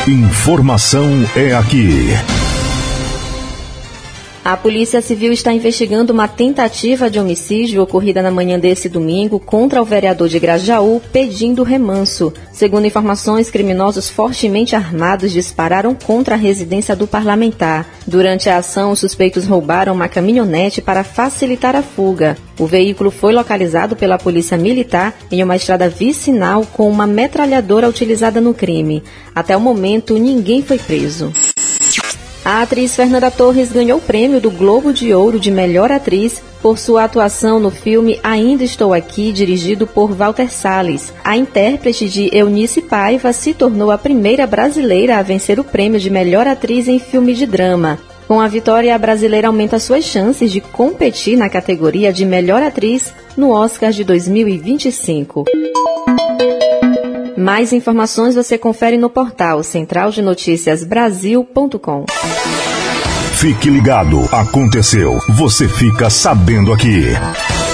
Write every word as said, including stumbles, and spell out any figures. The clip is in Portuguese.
Informação é aqui. A Polícia Civil está investigando uma tentativa de homicídio ocorrida na manhã desse domingo contra o vereador de Grajaú, pedindo remanso. Segundo informações, criminosos fortemente armados dispararam contra a residência do parlamentar. Durante a ação, os suspeitos roubaram uma caminhonete para facilitar a fuga. O veículo foi localizado pela Polícia Militar em uma estrada vicinal com uma metralhadora utilizada no crime. Até o momento, ninguém foi preso. A atriz Fernanda Torres ganhou o prêmio do Globo de Ouro de Melhor Atriz por sua atuação no filme Ainda Estou Aqui, dirigido por Walter Salles. A intérprete de Eunice Paiva se tornou a primeira brasileira a vencer o prêmio de Melhor Atriz em filme de drama. Com a vitória, a brasileira aumenta suas chances de competir na categoria de Melhor Atriz no Oscar de dois mil e vinte e cinco. Mais informações você confere no portal central de notícias brasil ponto com. Fique ligado, aconteceu, você fica sabendo aqui.